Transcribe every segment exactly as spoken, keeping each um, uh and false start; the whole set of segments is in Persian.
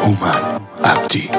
هومن عبدی.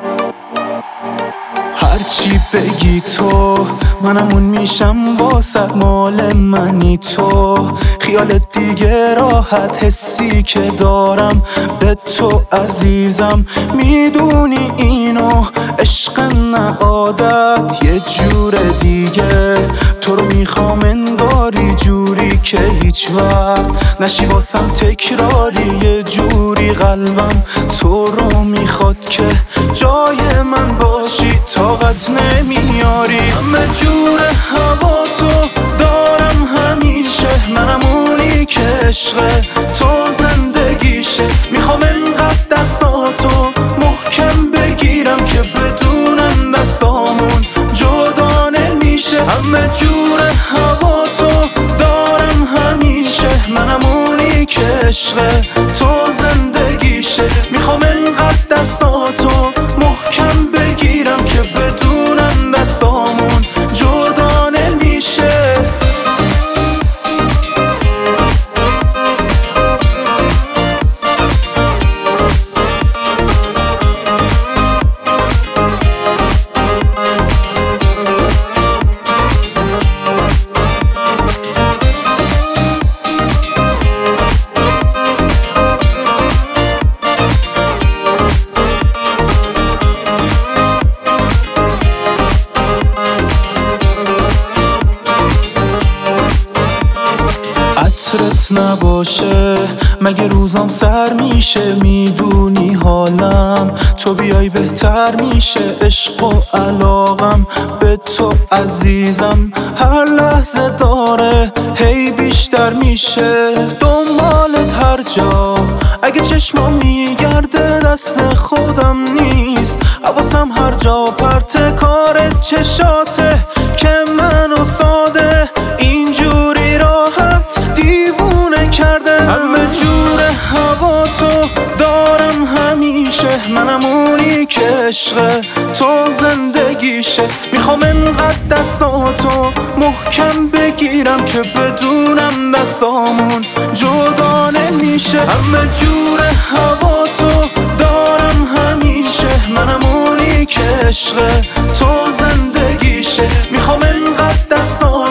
هرچی بگی تو منمون میشم واسه مال منی تو. خیالت دیگه راحت، حسی که دارم به تو عزیزم میدونی اینو، عشق نه عادت یه جور دیگه. تو رو میخوام انگاری جوری که هیچ وقت نشی واسم تکراری. یه جوری قلبم تو رو میخواد که جای من باشی، طاقت نمیاری. همه جور هوا تو دارم همیشه، منم اونی که عشق تو زندگیشه. میخوام انقدر دستاتو محکم بگیرم که بدونم دستامون جدا نمیشه. همه جور هوا تو دارم همیشه، منم اونی که عشق تو زندگیشه. میخوام انقدر دستاتو محکم بگیرم که بدونم دستامون جدا نمیشه. عطرت نباشه مگه روزام سر میشه، میدونی حالم تو بیای بهتر میشه. عشق و علاقم به تو عزیزم هر لحظه داره هی بیشتر میشه. دنبالت هر جا اگه چشمام میگرده دست خودم نیست. حواسم هر جا پرت کارت چشاته که منو ساده اینجوری راحت دیوونه کرده. همه جور هوا تو دارم همیشه، منم اونی که عشق تو زندگیشه. میخوام انقدر دستاتو محکم بگیرم که بدونم دستامون جدا نمیشه. همه جور هوا تو دارم همیشه، منم اونی که عشق تو زندگیشه. میخوام انقدر دستاتو